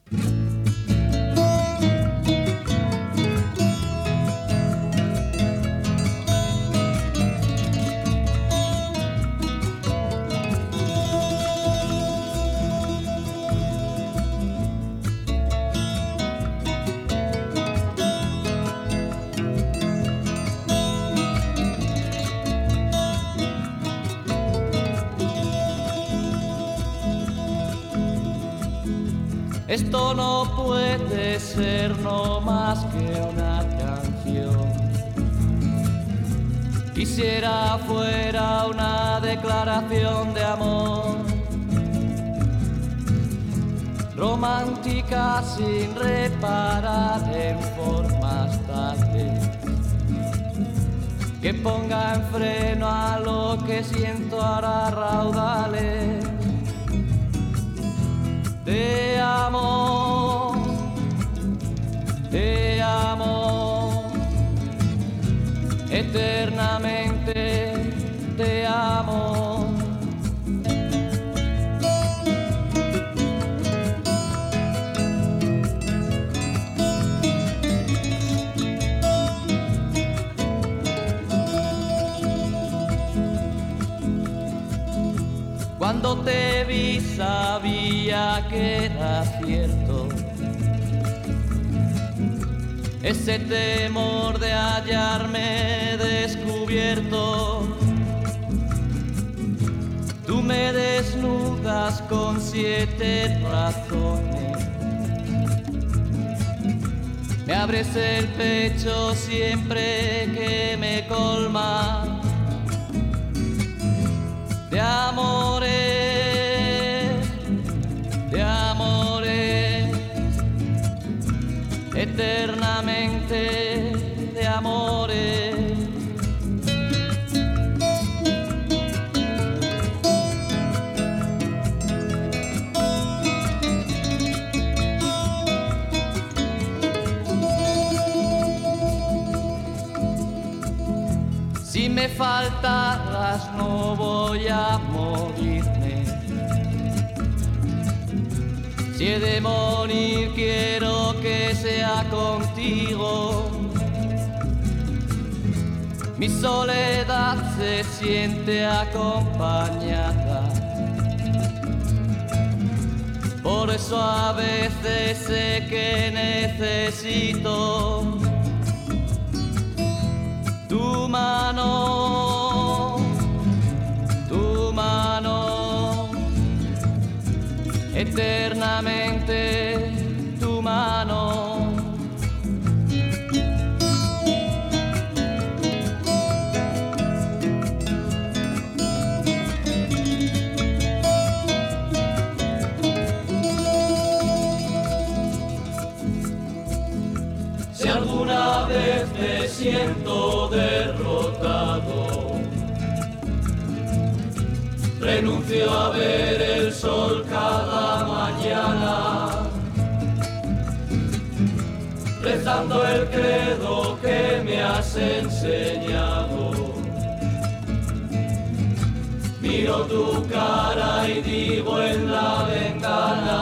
Esto no puede ser no más que una canción. Quisiera fuera una declaración de amor, romántica sin reparar en formas tales, que ponga en freno a lo que siento ahora raudales de amor, eternamente te amo. Cuando te vi sabía que era cierto ese temor de hallarme descubierto. Tú me desnudas con 7 razones, me abres el pecho siempre que me colmas de amores, eternamente de amores. Si me faltaras no voy a morirme. Si he de morir quiero que sea contigo. Mi soledad se siente acompañada. Por eso a veces sé que necesito tu mano, eternamente tu mano. Si alguna vez me siento derrotado, renuncio a ver el sol cada mañana, rezando el credo que me has enseñado. Miro tu cara y digo en la ventana: